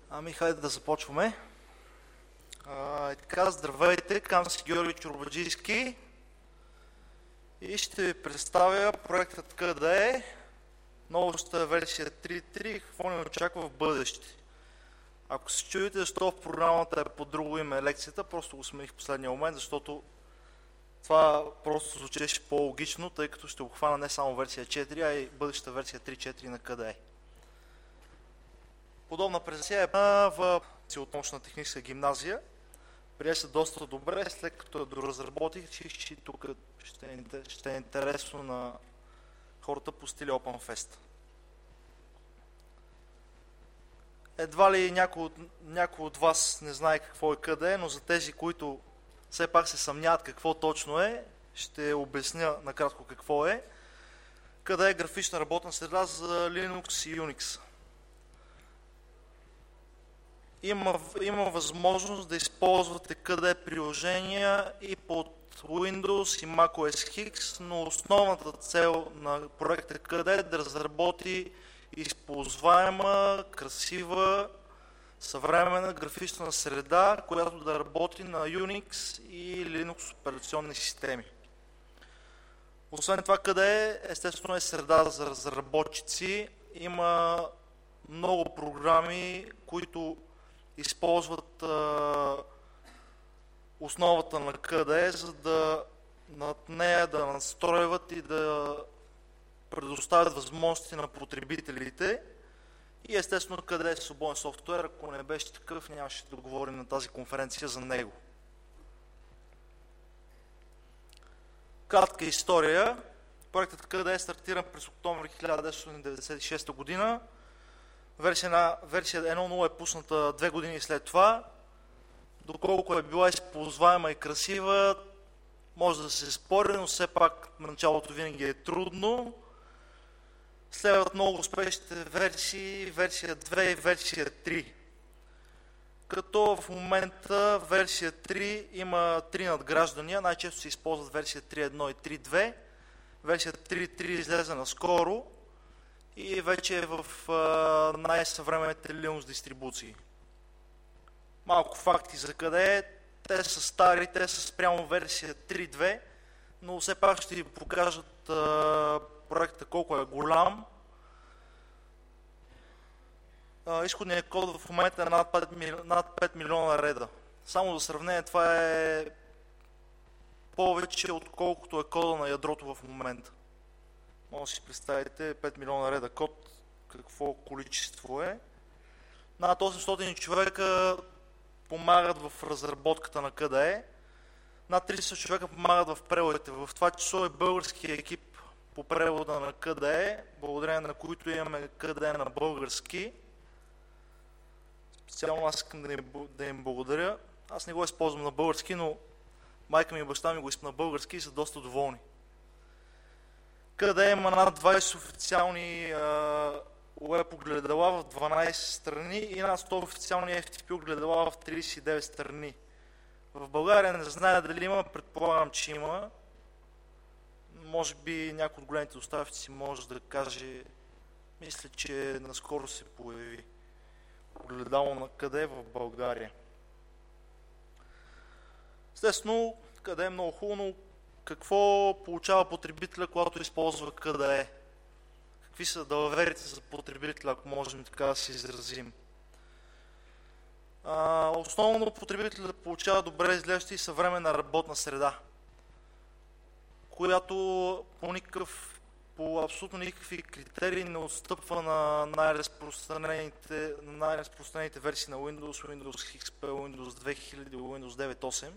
Хайде да започваме. Така, здравейте, казвам се Георги Чорбаджийски и ще ви представя проектът КДЕ, новата версия 3.3, какво ни очаква в бъдеще. Ако се чуете защо в програмата е под друго име лекцията, просто го смених в последния момент, защото това просто звучеше по-логично, тъй като ще обхвана не само версия 4, а и бъдещата версия 3.4 на КДЕ. Подобна презентация е в Целотнощна техническа гимназия. Прие се доста добре, след като я доразработих, че тук ще е интересно на хората по стиля OpenFest. Едва ли някой от вас не знае какво е КДЕ, но за тези, които все пак се съмняват какво точно е, ще обясня накратко какво е. КДЕ е графична работна среда за Linux и Unix. Има възможност да използвате КДЕ приложения и под Windows и macOS X, но основната цел на проекта КДЕ е да разработи използваема, красива, съвременна графична среда, която да работи на Unix и Linux операционни системи. Освен това, КДЕ естествено е среда за разработчици. Има много програми, които използват основата на КДЕ, за да над нея да настройват и да предоставят възможности на потребителите. И естествено КДЕ е свободен софтуер, ако не беше такъв, нямаше да говорим на тази конференция за него. Кратка история. Проектът КДЕ е стартиран през октомври 1996 година. Версия 1.0 е пусната 2 години след това. Доколко е била използваема и красива, може да се спори, но все пак началото винаги е трудно. Следват много успешните версии, версия 2 и версия 3. Като в момента версия 3 има 3 надграждания, най-често се използват версия 3.1 и 3.2. Версия 3.3 излезе наскоро и вече е в най-съвременните Linux дистрибуции. Малко факти за КДЕ. Те са стари, те са спрямо версия 3.2, но все пак ще ви покажат проекта колко е голям. Изходният код в момента е над 5 милиона реда. Само за сравнение, това е повече отколкото е кода на ядрото в момента. Може да си представите 5 милиона реда код, какво количество е. Над 800 човека помагат в разработката на КДЕ. Над 300 човека помагат в преводите. В това число е българския екип по превода на КДЕ, благодарение на които имаме КДЕ на български. Специално аз искам да им благодаря. Аз не го използвам на български, но майка ми и баща ми го използват на български и са доста доволни. КДЕ има над 20 официални web огледала в 12 страни и над 100 официални FTP огледала в 39 страни. В България не зная дали има, предполагам, че има. Може би някой от големите доставчици може да каже, мисля, че наскоро се появи огледало на КДЕ в България. Естествено, КДЕ е много хубаво, но какво получава потребителя, когато използва КДЕ? Какви са далаверите за потребителя, ако можем така да се изразим? Основно потребителят получава добре изглеждаща и съвременна работна среда, която по абсолютно никакви критерии не отстъпва на най-разпространените версии на Windows, Windows XP, Windows 2000, Windows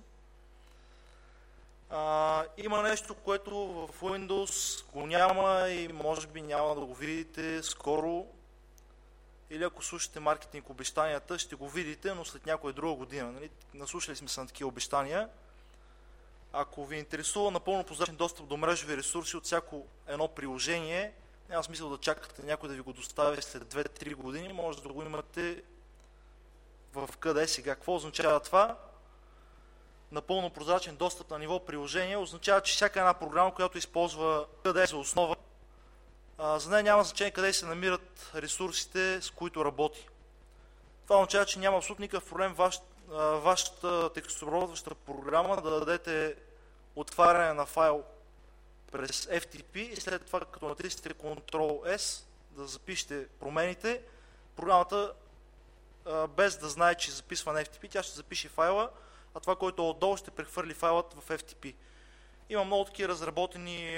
9.8. Има нещо, което в Windows го няма и може би няма да го видите скоро, или ако слушате маркетинг обещанията, ще го видите, но след някоя друга година. Нали? Наслушали сме се на такива обещания. Ако ви интересува напълно прозрачен достъп до мрежови ресурси от всяко едно приложение, няма смисъл да чакате някой да ви го достави след 2-3 години, може да го имате в КДЕ сега. Какво означава това? Напълно прозрачен достъп на ниво приложение означава, че всяка една програма, която използва КДЕ за основа, за нея няма значение къде се намират ресурсите, с които работи. Това означава, че няма абсолютно никакъв проблем вашата текстообработваща програма да дадете отваряне на файл през FTP и след това, като натиснете Ctrl-S, да запишете промените, програмата без да знае, че записва на FTP, тя ще запише файла, а това, което е отдолу, ще прехвърли файлът в FTP. Има много такива разработени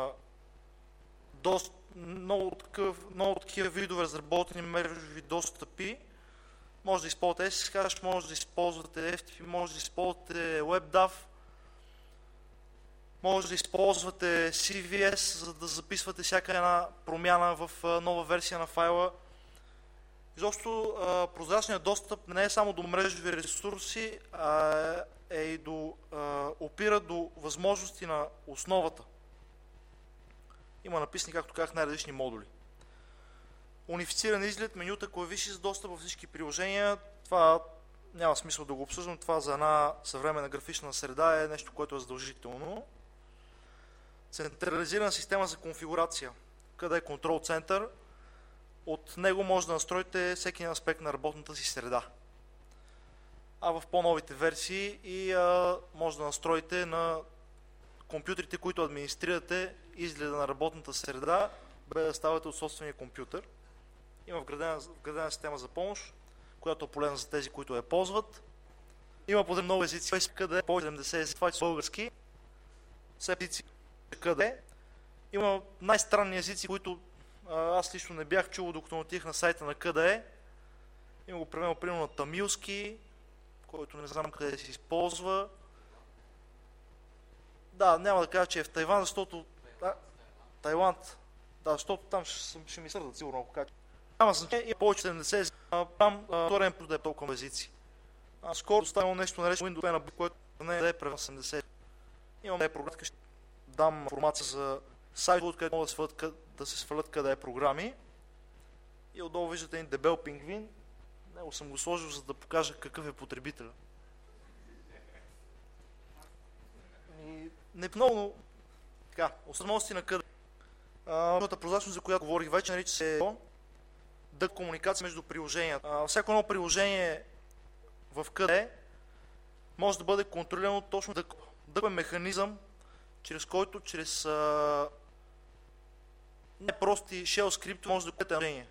много такива видове разработени мрежови достъпи. Може да използвате SSH, може да използвате FTP, може да използвате WebDAV, може да използвате CVS, за да записвате всяка една промяна в нова версия на файла. Изобщо прозрачният достъп не е само до мрежови ресурси, а опира до възможности на основата. Има написани, както казах, най-различни модули. Унифициран изглед, менюта, клавиши за достъп във всички приложения. Това няма смисъл да го обсъждам. Това за една съвременна графична среда е нещо, което е задължително. Централизирана система за конфигурация. Къде е контрол център? От него може да настроите всеки аспект на работната си среда. А в по-новите версии може да настроите на компютрите, които администрирате, изгледа на работната среда, без да ставате от собствения компютър. Има вградена система за помощ, която е полезна за тези, които я ползват. Има подем много езици, къде е по 70 езици, това е български. Все езици къде. Има най-странни езици, които аз лично не бях чул, докато отих на сайта на къде. Има го примерно на тамилски, който не знам къде се използва. Да, няма да кажа, че е в Тайван, защото... Тайланд. Да, защото там ще ми сърдат сигурно, ако кажа. Няма значение, има повече 70 езици. Там вторен да е толкова езици. Скоро оставило нещо наречено Windows на което не е през 80. Имам програма, ще дам информация за сайт, откъдето могат да се свалят къде е програми. И отдолу виждате един дебел пингвин. Него съм го сложил, за да покажа какъв е потребителя. Не много, така, основности на къде. Новата прозрачност, за която говорих вече, нарича се да комуникация между приложенията. Всяко едно приложение в къде може да бъде контролирано точно да е механизъм, чрез който, чрез непрости shell скрипти може да бъде приложение.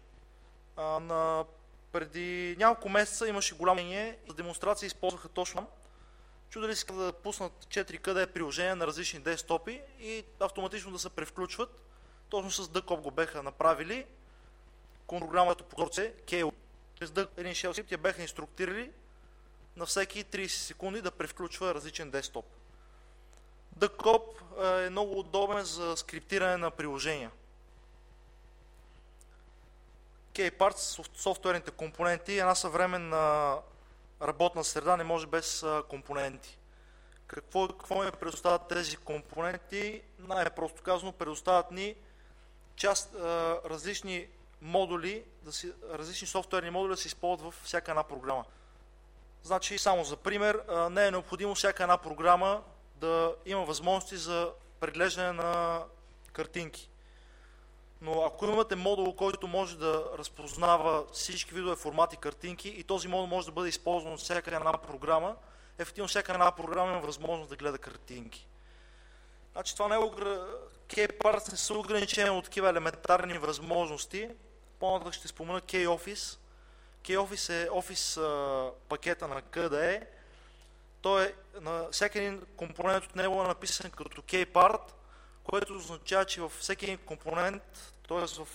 Преди няколко месеца имаше голямо мнение, за демонстрация използваха точно. Чудали си да пуснат 4 къде приложения на различни десктопи и автоматично да се превключват. Точно с DCOP го беха направили. Програмата по прозорце, KO, чрез един shell script я беха инструктирали на всеки 30 секунди да превключва различен десктоп. DCOP е много удобен за скриптиране на приложения. K-Parts, софтуерните компоненти, една съвременна работна среда не може без компоненти. Какво ми предоставят тези компоненти? Най-просто казано, предоставят ни различни модули, различни софтуерни модули да се използват във всяка една програма. Значи, само за пример, не е необходимо всяка една програма да има възможности за преглеждане на картинки. Но ако имате модул, който може да разпознава всички видове формати картинки и този модул може да бъде използван от всяка една програма, ефективно всяка една програма има възможност да гледа картинки. Значи това не е K-Parts не са ограничени от такива елементарни възможности. По-нататък ще спомена K-Office. K-Office е офис пакета на KDE. Той е на всеки един компонент от него е написан като K-Part, което означава, че във всеки един компонент, т.е. в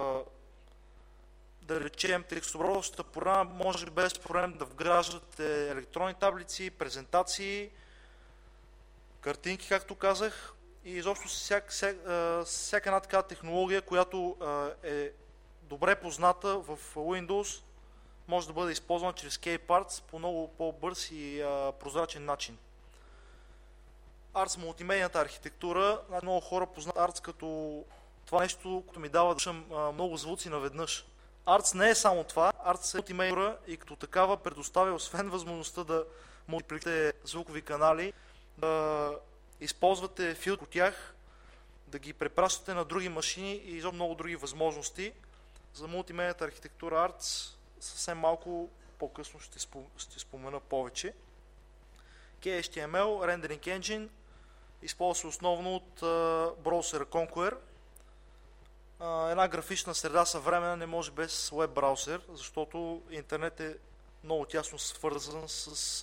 да речем текстообработващата програма, може без проблем да вграждате електронни таблици, презентации, картинки, както казах, и изобщо всяка една такава технология, която е добре позната в Windows, може да бъде използвана чрез K-Parts по много по-бърз и прозрачен начин. ARTS, мултимедийната архитектура, много хора познат ARTS като това нещо, което ми дава да слушам много звуци наведнъж. ARTS не е само това, ARTS е мултимедия и като такава предоставя, освен възможността да мултипликате звукови канали, да използвате филтри от тях, да ги препращате на други машини и изобщо много други възможности. За мултимедийната архитектура ARTS съвсем малко по-късно ще спомена повече. KHTML, Rendering Engine, използва се основно от браузъра Conquer. Една графична среда съвременна не може без веб браузър, защото интернет е много тясно свързан с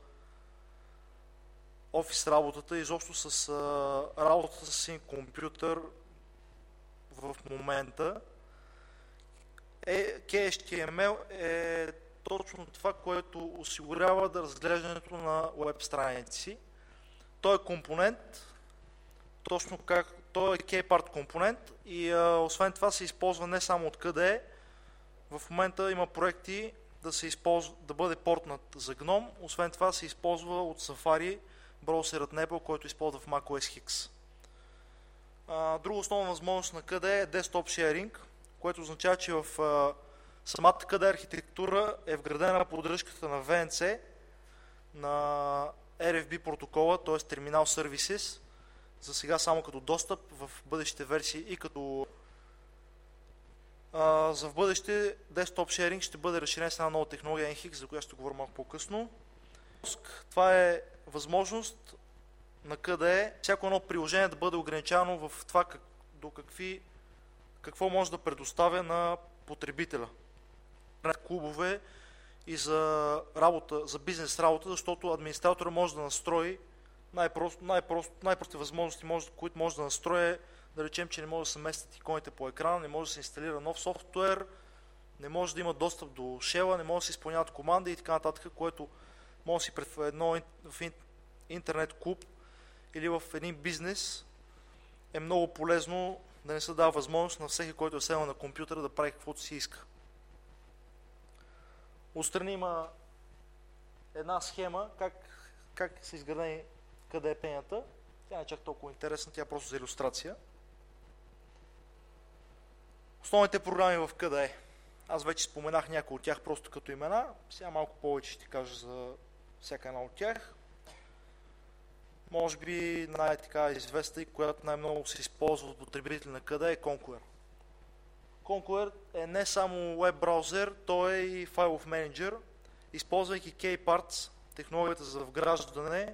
офис работата и изобщо с работата с един компютър в момента. KHTML е точно това, което осигурява да разглеждането на веб страници. Той е компонент, точно как той е K-part компонент и освен това се използва не само от KDE. В момента има проекти да бъде портнат за GNOME, освен това се използва от Safari, браузърът на Apple, който използва в macOS X. Друга основна възможност на KDE е Desktop Sharing, което означава, че в самата KDE архитектура е вградена поддръжката на VNC, на RFB протокола, т.е. Terminal Services, за сега само като достъп, в бъдещите версии и като за в бъдеще Desktop Sharing ще бъде разширен с една нова технология NHIX, за която ще говоря малко по-късно. Това е възможност на KDE всяко едно приложение да бъде ограничено в това какво може да предоставя на потребителя. Клубове и за бизнес работа, защото администратора може да настрои най-простите възможности, които може да настрои, да речем, че не може да се местят иконите по екрана, не може да се инсталира нов софтуер, не може да има достъп до shell, не може да се изпълняват команди и така нататък, което може да си в интернет клуб или в един бизнес е много полезно да не се дава възможност на всеки, който е седнал на компютъра, да прави каквото си иска. Отстрани има една схема как са изградени KDE пенята. Тя не е чак толкова интересна, тя е просто за илюстрация. Основните програми в KDE. Аз вече споменах някои от тях просто като имена. Сега малко повече ще кажа за всяка една от тях. Може би най-така известна и която най-много се използва от потребители на KDE е Conquer. Conquer е не само веб браузър, той е и файлов менеджер. Използвайки K-Parts, технологията за вграждане,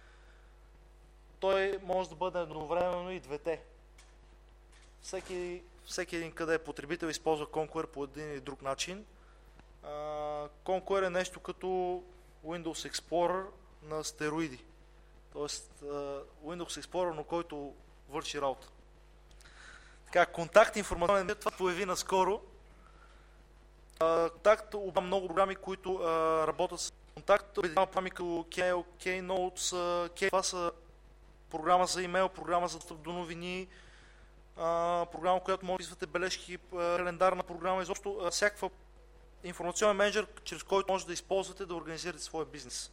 той може да бъде едновременно и двете. Всеки един KDE потребител използва Conquer по един или друг начин. Conquer е нещо като Windows Explorer на стероиди. Тоест Windows Explorer, но който върши работа. Така, контакт информационен, това появи наскоро. Контакт обема много програми, които работят с контакт. Програми като Keynotes, това са програма за имейл, програма за достъп до новини, програма, която може да писвате бележки, календарна програма, изобщо всякаква информационен менеджер, чрез който може да използвате да организирате своя бизнес.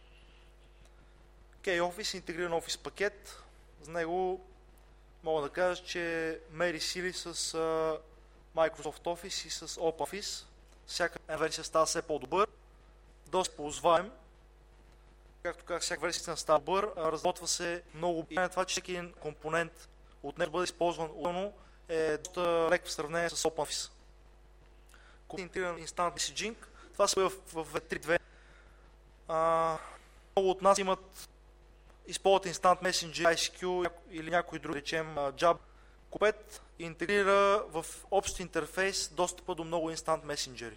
K-Office, интегриран офис пакет. За него мога да кажа, че мери сили с Microsoft Office и с OpenOffice. Всяка версия става все по-добър, доста ползваем. Както казах, всяка версия става добър, разработва се много. И това, че всеки един компонент от него бъде използван отделно, е доста лек в сравнение с OpenOffice. Интегриран Instant Messaging, това се в V3.2. Много от нас използват Instant Messenger, ICQ или някой друг, речем Jabber. Купет интегрира в общ интерфейс достъпа до много Instant Messenger.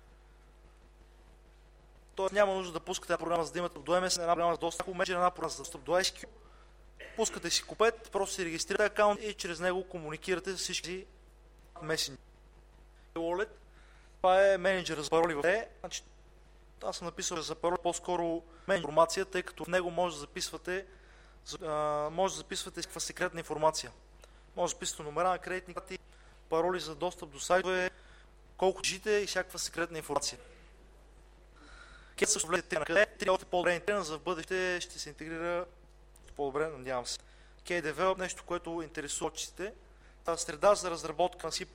Тоест няма нужда да пускате една програма, за да имате до MSN, една програма за достъп до Messenger, една програма за достъп до ICQ. Пускате си Купет, просто си регистрирате акаунт и чрез него комуникирате с всички Messenger. Wallet, това е менеджер за пароли в E. Значи, аз съм написал за пароли по-скоро информация, тъй като в него може да записвате всякаква секретна информация. Може да записвате номера на кредитни карти, пароли за достъп до сайтове, колко държите и всякаква секретна информация. Кет също влезете на къде, още по-добре интегриран, за в бъдеще ще се интегрира по-добре, надявам се. K-Develop, нещо, което интересува очите. Среда за разработка на C++.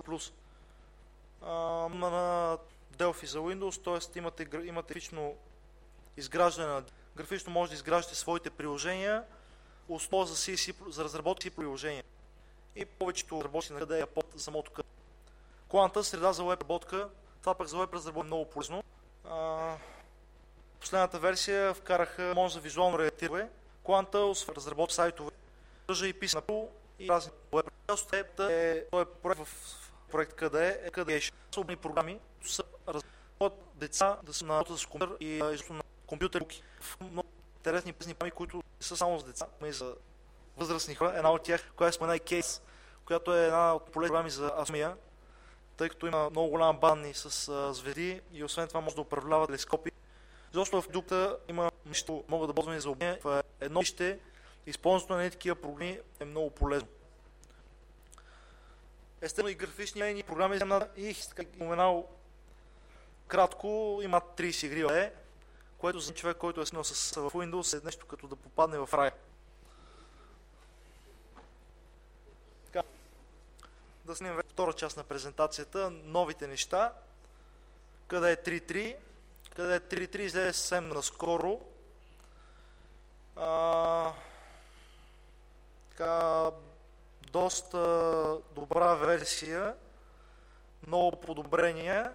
На Delphi за Windows, т.е. имате графично изграждане. Графично може да изграждате своите приложения, основа за разработка си приложения. И повечето работи на къде е под самото къде. Quanta, среда за веб работка, Това пък за веб разработване е много полезно. Последната версия вкараха може за визуално редактиране. Кланта, освен разработва сайтове, държа и писа на пул и разни веб. Част от проект в проект къде е свободни програми, които са разработват деца да са на работа с компютър и изобщо на компютър. Много интересни програми, които не са само за деца, но и за възрастни хора. Една от тях, която спомена е Кейс, която е една от полезни програми за астрономия, тъй като има много голям банни с звезди и освен това може да управлява телескопи. Защото в дупта има нещо, могат да ползваме за обучение. В едно вище използването на такива програми е много полезно. Естествено и графични програми и споменал кратко има 30 игри, което за човек, който е снил с Windows е нещо като да попадне в рая. Така. Да снимем втора част на презентацията, новите неща. Къде е 3.3? Къде е 3.3 излезе съвсем наскоро. Така, доста добра версия, много подобрения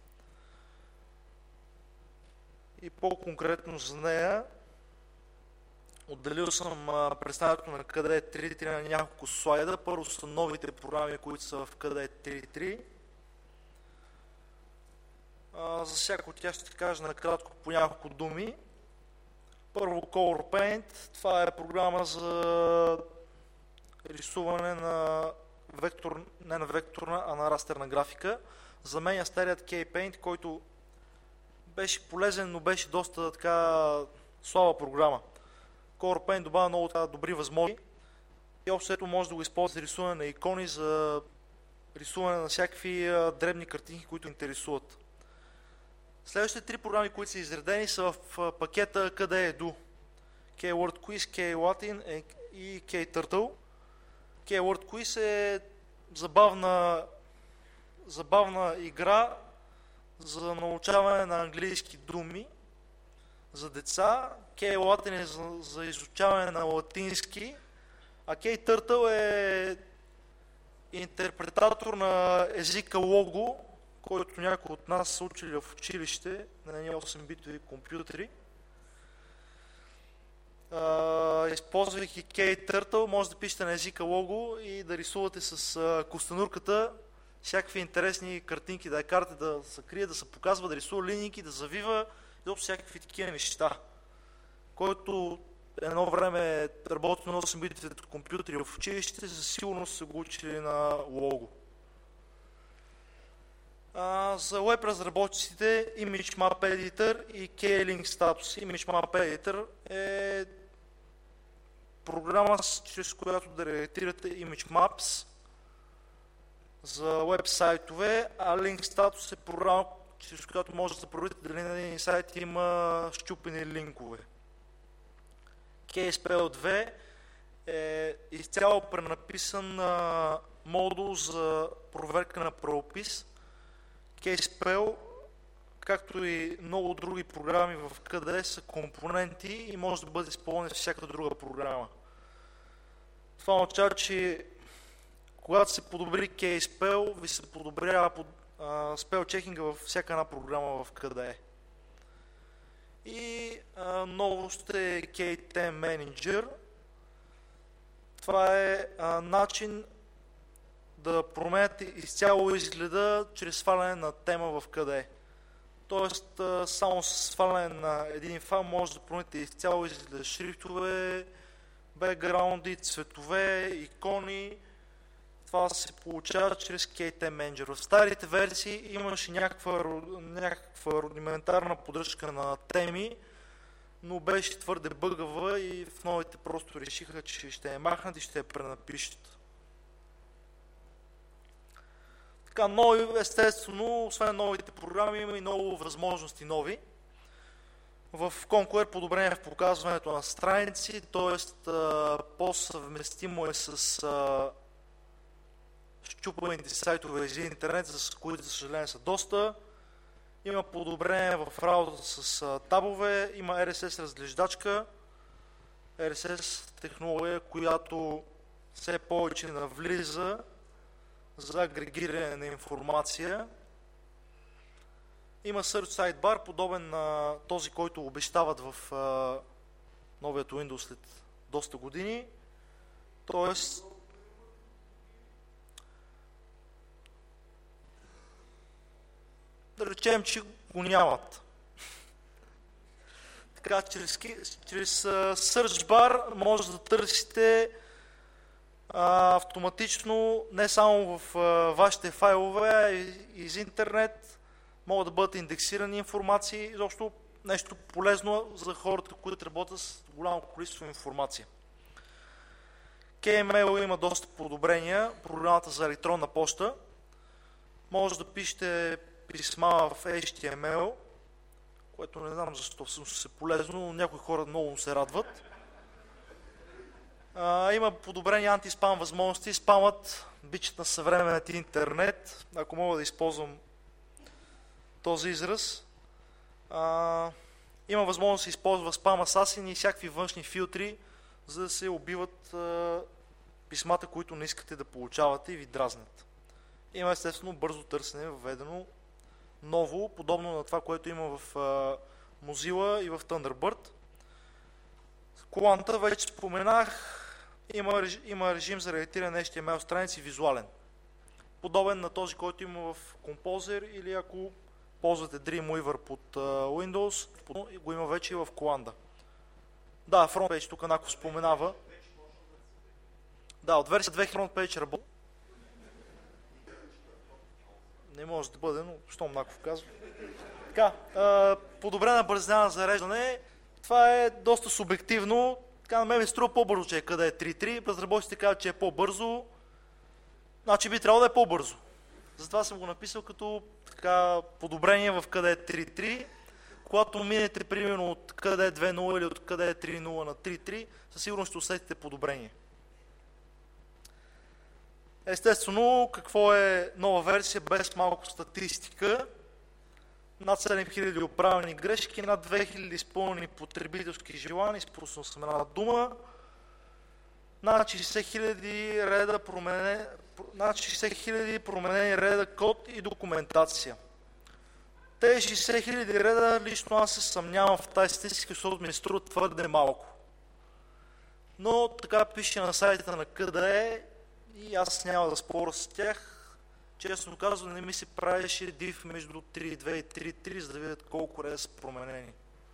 и по-конкретно за нея отделил съм представянето на къде е 3.3 на няколко слайда. Първо са новите програми, които са в къде е 3.3. За всяко от тях ще кажа накратко по няколко думи. Първо Color Paint. Това е програма за рисуване на не на векторна, а на растерна графика. Заменя старият K-Paint, който беше полезен, но беше доста така слаба програма. Color Paint добавя много така добри възможности и общото може да го използва за рисуване на икони, за рисуване на всякакви дребни картинки, които интересуват. Следващите три програми, които са изредени, са в пакета къде е Edu. K-Word Quiz, K-Latin и K-Turtle. K-Word Quiz е забавна игра за научаване на английски думи за деца. K-Latin е за изучаване на латински, а K-Turtle е интерпретатор на езика лого, който някои от нас са учили в училище на 8-битови компютри. Използвайки K-Turtle, може да пишете на езика лого и да рисувате с костенурката всякакви интересни картинки, да я карате да се крие, да се показва, да рисува линейки, да завива и общо всякакви такива неща. Който едно време работи на 8-битовите компютри в училище, със сигурност са го учили на лого. За веб разработчиците Image Map Editor и K-Link Status. Image Map Editor е програма, чрез която да редактирате Image Maps за веб сайтове, а Link Status е програма, чрез която може да проверите дали на един сайт има щупени линкове. KSPL 2 е изцяло пренаписан модул за проверка на правопис. KSPL, както и много други програми в къде са компоненти и може да бъде използван в всяка друга програма. Това означава, че когато се подобри KSPL, ви се подобрява спел чекинга във всяка една програма в къде. И ново ще е K10 Manager. Това е начин да променяте изцяло изгледа чрез сваляне на тема в къде. Тоест, само с сваляне на един файл може да промените изцяло изгледа, шрифтове, бекграунди, цветове, икони. Това се получава чрез K10 Manager. В старите версии имаше някаква рудиментарна поддръжка на теми, но беше твърде бъгава и в новите просто решиха, че ще я махнат и ще я пренапишат. Така, нови, естествено, освен новите програми, има и много възможности нови. В Conquer подобрение в показването на страници, т.е. по-съвместимо е с щупаните сайтове за интернет, за които, за съжаление, са доста. Има подобрение в работата с табове, има RSS разглеждачка, RSS технология, която все повече навлиза за агрегиране на информация. Има Search Sidebar, подобен на този, който обещават в новият Windows след доста години. Тоест, да речем, че го нямат. Така, чрез Search Bar може да търсите автоматично не само в вашите файлове, а и из интернет. Могат да бъдат индексирани информации, изобщо нещо полезно за хората, които работят с голямо количество информация. KMail има доста подобрения, програмата за електронна поща. Може да пишете писма в HTML, което не знам защо всъщност е полезно, но някои хора много се радват. Има подобрени антиспам възможности, спамът бичът на съвременният интернет, ако мога да използвам този израз. Има възможност да се използва спам асасин и всякакви външни филтри, за да се убиват писмата, които не искате да получавате и ви дразнят. Има естествено бързо търсене, въведено ново, подобно на това, което има в Mozilla и в Thunderbird. Коланта, вече споменах, има режим за редактиране на HTML страници визуален. Подобен на този, който има в Composer, или ако ползвате Dreamweaver под Windows, го има вече и в Colanda. Да, FrontPage, тук Наков споменава. Да, от версия 2 FrontPage работи. Не може да бъде, но щом Наков казва. Така, подобрена бързина на зареждане. Това е доста субективно. Така, на мен ми струва по-бързо, че е къде е 3.3. Разработчиците казват, че е по-бързо. Значи би трябвало да е по-бързо. Затова съм го написал като така, подобрение в къде е 3.3. Когато минете примерно от къде е 2.0 или от къде е 3.0 на 3.3, със сигурност ще усетите подобрение. Естествено, какво е нова версия без малко статистика? Над 7000 оправени грешки, над 2000 изпълнени потребителски желания, изпуснал съм една дума, над 60 000 променени реда код и документация. Тези 60 000 реда лично аз се съмнявам в тази статистика, защото ми струва твърде малко. Но така пише на сайта на KDE и аз няма да споря с тях. Честно казвам, не ми се правеше div между 3.2 и 3.3, за да видят колко реда са променени.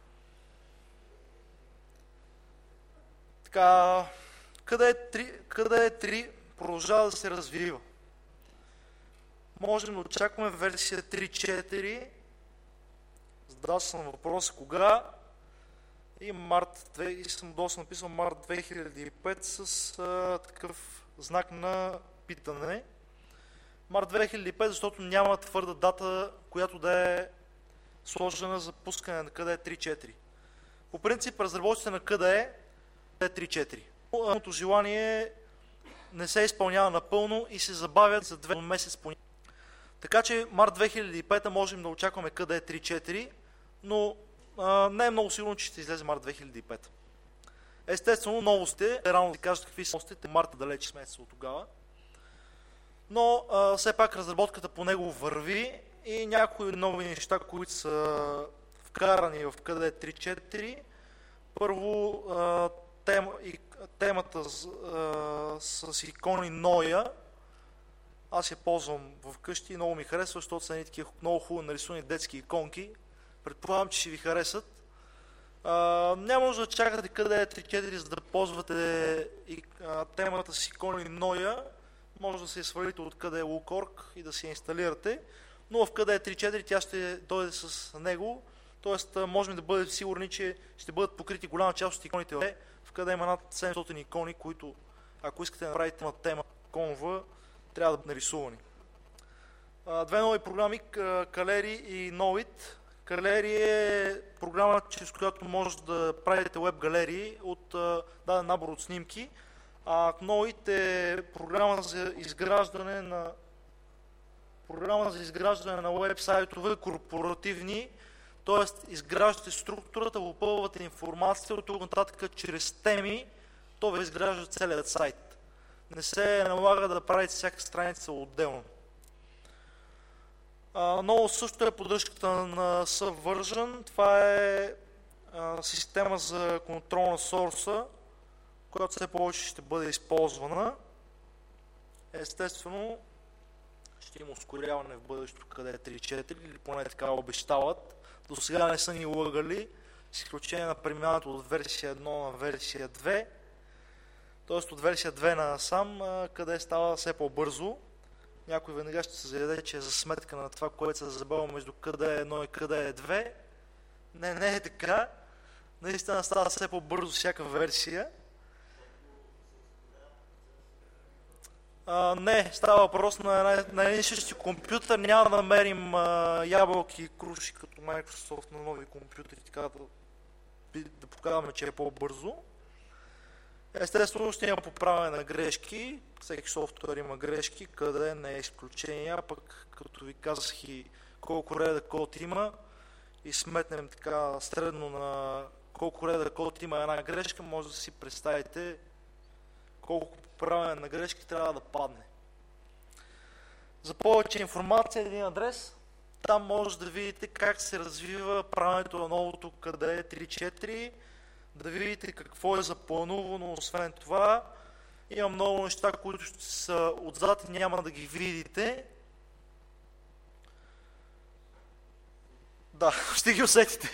Така, KDE 3 продължава да се развива. Можем да очакваме версия 3.4. Задал съм въпрос кога. И съм доста написал март 2005 с такъв знак на питане. Март 2005, защото няма твърда дата, която да е сложена за пускане на KDE 3.4. По принцип, разработчиците на KDE е 3.4. Моето желание не се изпълнява напълно и се забавят за 2 месец по. Така че март 2005 можем да очакваме KDE 3.4, но не е много сигурно, че ще излезе март 2005. Естествено, новостите, рано да кажат какви са новостите, марта далече с месеца от тогава. Но все пак разработката по него върви и някои нови неща, които са вкарани в KDE 3.4. Първо, темата с икони Noia. Аз я ползвам вкъщи и много ми харесва, защото са такива много хубаво нарисувани детски иконки. Предполагам, че ще ви харесат. Няма нужда да чакате KDE 3.4, за да ползвате темата с икони Noia. Може да се свалите от KDE Lookorg и да се инсталирате, но в KDE 3.4 тя ще дойде с него, т.е. можем да бъдем сигурни, че ще бъдат покрити голяма част от иконите. В KDE има над 700 икони, които, ако искате да направите на тема конва, трябва да бъдат нарисувани. Две нови програми, Kaleri и Knowit. Kaleri е програма, чрез която може да правите веб галерии от даден набор от снимки, а Knowit е програма за изграждане на уебсайтове корпоративни, т.е. изграждате структурата, попълвате информацията, от тук нататък чрез теми, то ви изгражда целият сайт. Не се налага да правите всяка страница отделно. Ново също е поддръжката на Subversion. Това е система за контрол на сорса, която все повече ще бъде използвана. Естествено, ще има ускоряване в бъдещето, къде е 3.4, или поне така обещават. До сега не са ни лъгали, с изключение на преминаването от версия 1 на версия 2, т.е. от версия 2 на сам, къде става все по-бързо. Някой веднага ще се заеде, че е за сметка на това, което се забавя между къде е 1 и къде е 2. Не е така. Наистина става все по-бързо всяка версия. Не, става въпрос на един същи компютър. Няма да намерим ябълки и круши като Microsoft на нови компютри, така да показваме, че е по-бързо. Естествено ще има поправяне на грешки. Всеки софтуер има грешки, къде не е изключение. А пък, като ви казах и колко реда код има и сметнем така средно на колко реда код има една грешка, може да си представите колко поправяне на грешки трябва да падне. За повече информация един адрес. Там може да видите как се развива правенето на новото къде е 3.4, да видите какво е запланувано. Освен това, има много неща, които ще са отзад и няма да ги видите. Да, ще ги усетите.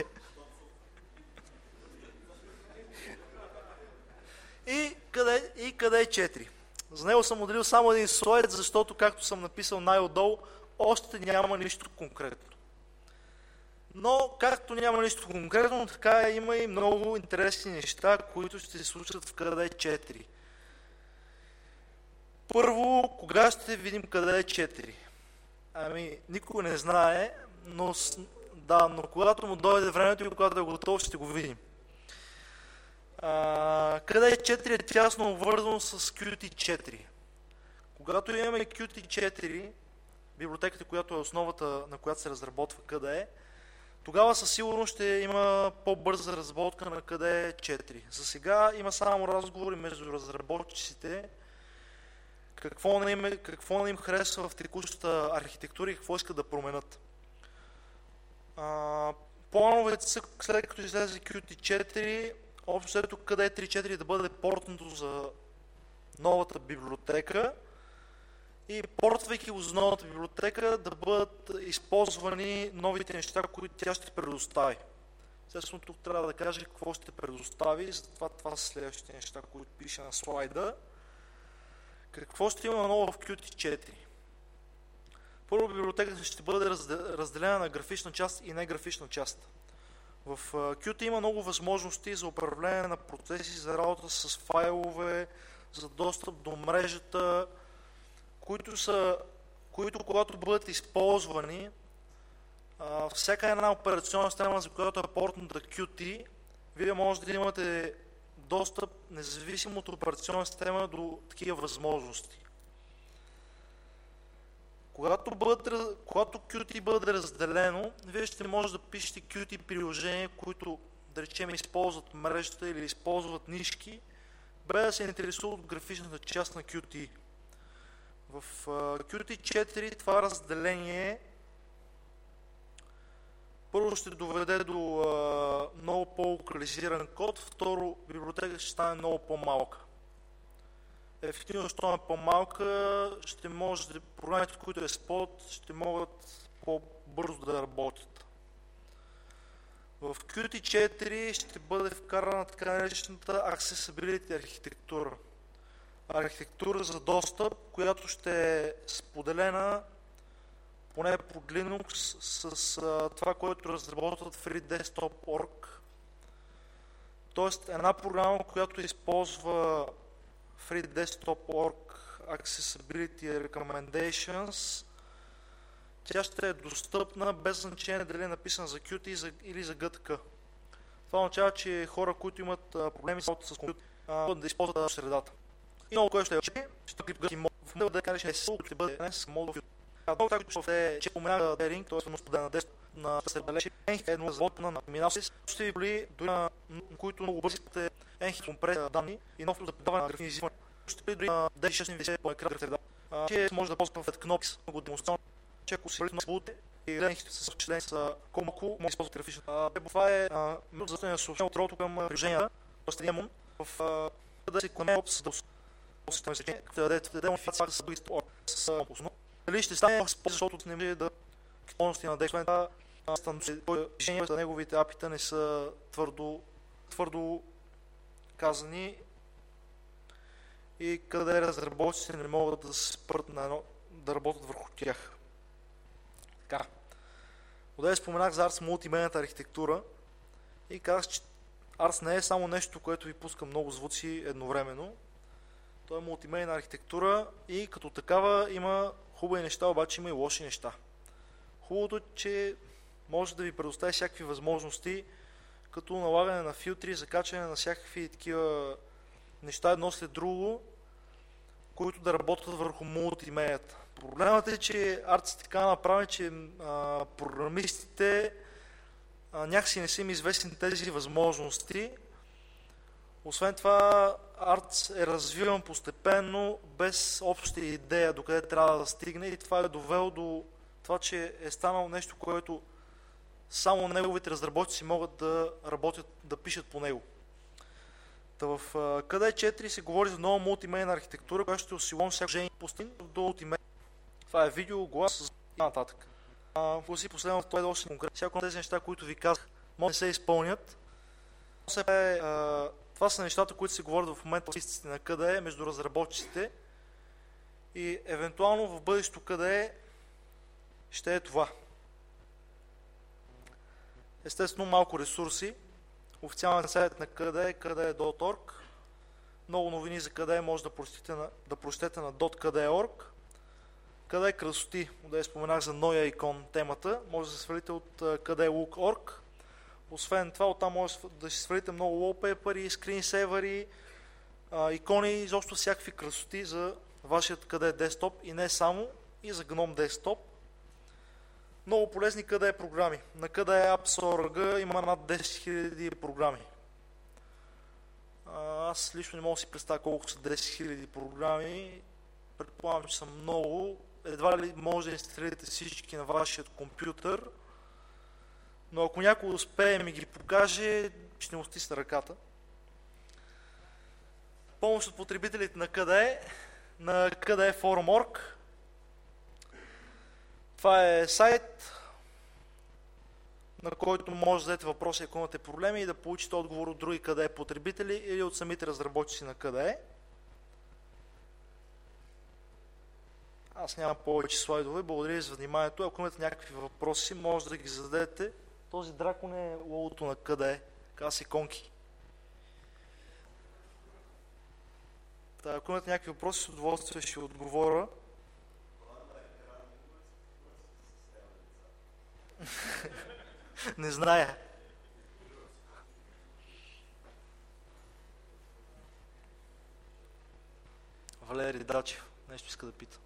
И къде е 4. За него съм отделил само един слайд, защото, както съм написал най-отдолу, още няма нищо конкретно. Но, както няма нищо конкретно, така има и много интересни неща, които ще се случат в къде е 4. Първо, кога ще видим къде е 4? Ами, никой не знае, но когато му дойде времето и когато е готов, ще го видим. Къде е 4 е тясно обвързано с Qt4. Когато имаме Qt4, библиотеката, която е основата, на която се разработва къде е, тогава със сигурност ще има по-бърза разработка на къде е 4. За сега има само разговори между разработчиците, какво не им харесва в текущата архитектура и какво искат да променят. Плановете са, след като излезе Qt4, общо ето къде е 3.4 да бъде портнато за новата библиотека и портвайки го за новата библиотека да бъдат използвани новите неща, които тя ще предостави. Естествено, тук трябва да кажа какво ще предостави, затова това са следващите неща, които пише на слайда. Какво ще има ново в Qt4? Първо, библиотеката ще бъде разделена на графична част и неграфична част. В Qt има много възможности за управление на процеси, за работа с файлове, за достъп до мрежата, които когато бъдат използвани, всяка една операционна система, за която е портната Qt, вие може да имате достъп, независимо от операционна система, до такива възможности. Когато Qt бъде разделено, вие ще може да пишете Qt приложения, които, да речем, използват мрежата или използват нишки, без да се интересуват от графичната част на Qt. В Qt4 това разделение първо ще доведе до много по-локализиран код, второ, библиотеката ще стане много по-малка. Ефективно, що е по-малка, ще може да програмите, които е спот, ще могат по-бързо да работят. В Qt4 ще бъде вкарана така наречената Accessibility архитектура. Архитектура за достъп, която ще е споделена поне под Linux с това, което разработват FreeDesktop.org. Тоест една програма, която използва FreeDesktop.org Accessibility Recommendations, тя ще е достъпна без значение дали е написана за Qt или за GTK. Това означава, че хора, които имат проблеми с компютър, могат да използват средата. И много кое ще клип и мод. В него да кажеш ще бъде с мод. Много така, които ще споменава Деринг, т.е. на деск на средалечи, Енхит е едно заводна на Минасис, ще ви боли дори на които много бързите Енхит компресия данни и новото за подаване на графични изисквания. Ще ви дори на D690 по екран среда. Че може да ползва в Knopis, много демонстрационно. че ако си на свобода и гледаните с впечатление са колко може да използват графичната. Това е междузадължителния съобщение от рото към приложенията, Demon, в да се клане опс да усъществяване, като да даде модификация с други с опусно. Дали ще стане, защото не може да пълности на действането, движението за неговите апита не са твърдо казани и къде разработчиците не могат да се спрат на едно, да работят върху тях. Така. Одеве споменах за Ars мултимедийната архитектура и казах, че Ars не е само нещо, което ви пуска много звуци едновременно. То е мултимедийна архитектура и като такава има хубави неща, обаче има и лоши неща. Хубавото е, че може да ви предостави всякакви възможности, като налагане на филтри, закачане на всякакви такива неща едно след друго, които да работят върху мултимедията. Проблемът е, че Ars е така направен, че програмистите някакси не са им известни тези възможности. Освен това, Ars е развиван постепенно, без обща идея докъде трябва да стигне и това е довело до това, че е станало нещо, което само неговите разработчици могат да работят, да пишат по него. Та в KDE 4 се говори за нова мултимедийна архитектура, която ще осигурява всяко жени пустин до мултимедия. Това е видео, глас и нататък. Гласи последно в това е доста конкретно. Всяко тези неща, които ви казах, може да се изпълнят. Това са нещата, които се говорят в момента в листите на KDE между разработчиците и евентуално в бъдещето KDE ще е това. Естествено малко ресурси. Официалният сайт на KDE е kde.org. Много новини за KDE може да прочетете на .kde.org. KDE красоти, да я споменах за Noya икон темата, може да се свалите от kde.look.org. Освен това, оттам може да си свалите много wallpaper, скринсейвъри, икони, изобщо всякакви красоти за вашият KDE десктоп и не само, и за GNOME десктоп. Много полезни KDE програми. На KDE Apps.org има над 10 000 програми. Аз лично не мога да си представя колко са 10 000 програми. Предполагам, че са много. Едва ли може да инсталирате всички на вашия компютър. Но ако някой успее и ми ги покаже, ще му стисна ръката. Помощ от потребителите на KDE, на KDE Forum.org. Това е сайт, на който може да зададете въпроси, ако имате проблеми и да получите отговор от други KDE потребители или от самите разработчици на KDE. Аз нямам повече слайдове. Благодаря ви за вниманието. Ако имате някакви въпроси, може да ги зададете. Този дракон е логото на KDE. Казва се Конки. Ако имате някакви въпроси, с удоволствие ще отговоря. Не зная. Валери Дачев. Нещо иска да пита.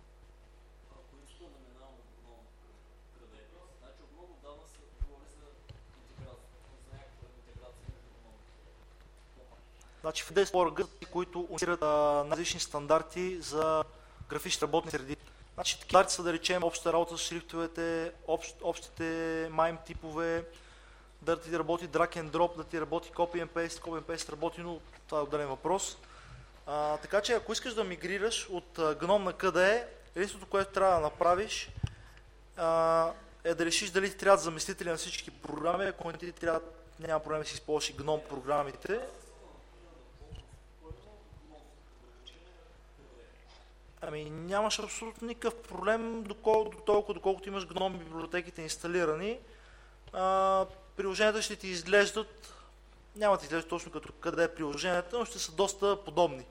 Значи в DSP.org, които унират различни стандарти за графични работни среди. Значи стандарти са, да речем, общата работа с шрифтовете, общите MIME типове, да ти работи drag and drop, да ти работи copy and paste работи, но това е отделен въпрос. Така че ако искаш да мигрираш от GNOME на KDE, единството, което трябва да направиш е да решиш дали ти трябва заместители на всички програми, ако не ти трябва, няма проблем да си използваш и GNOME програмите. Ами нямаш абсолютно никакъв проблем, доколкото имаш GNOME библиотеките инсталирани. Приложенията ще ти изглеждат, няма да изглеждат точно като къде е приложенията, но ще са доста подобни.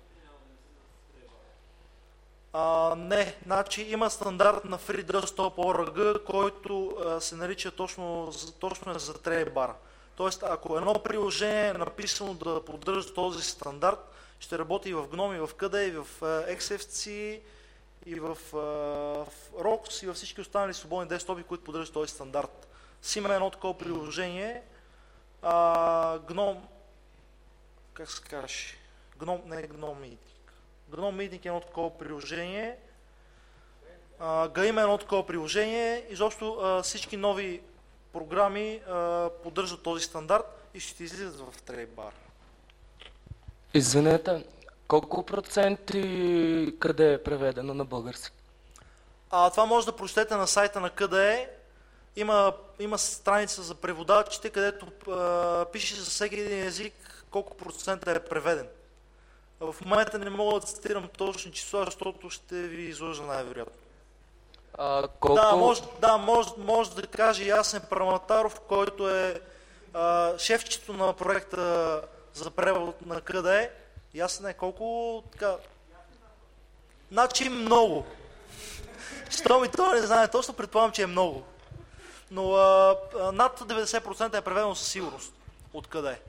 Не, значи има стандарт на FreeDesktop.org, който се нарича точно за трейбара. Тоест, ако едно приложение е написано да поддържа този стандарт, ще работи и в GNOME, и в KDE, и в XFC, и в ROX, и във всички останали свободни десктопи, които поддържат този стандарт. Си има едно такова приложение, GNOME, как се каже, GNOME Meeting. GNOME Meeting е едно такова приложение, има едно такова приложение. Изобщо всички нови програми поддържат този стандарт и ще излизат в Трейбар. Извинете, колко проценти къде е преведено на български? Това може да прочетете на сайта на КДЕ. Има страница за преводачите, където пише за всеки един език колко процента е преведен. В момента не мога да цитирам точни числа, защото ще ви излъжа най-вероятно. Колко... Може да каже Ясен Параматаров, който е шефчето на проекта за превод на КДЕ. Ясен е колко така... Значи много. Що ми това не знае точно, предполагам, че е много. Но над 90% е преведено със сигурност. От къде?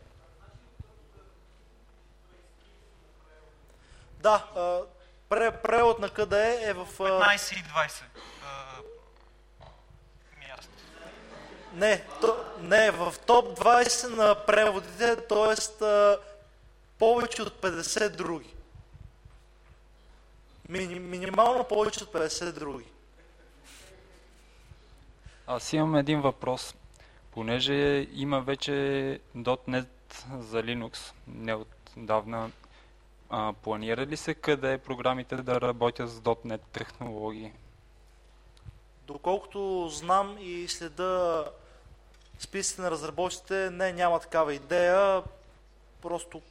Да, превод на къде е в... 15 и 20. Не, в топ 20 на преводите, т.е. повече от 50 други. Минимално повече от 50 други. Аз имам един въпрос. Понеже има вече .NET за Linux, не отдавна, планира ли се къде програмите да работят с .NET технологии? Доколкото знам и следа списъците на разработчиците, няма такава идея. Просто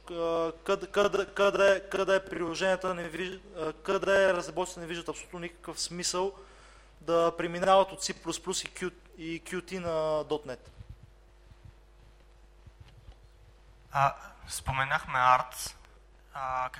къде приложенията къде разработчиците не виждат абсолютно никакъв смисъл да преминават от C++ и Qt на .NET. Споменахме Arts.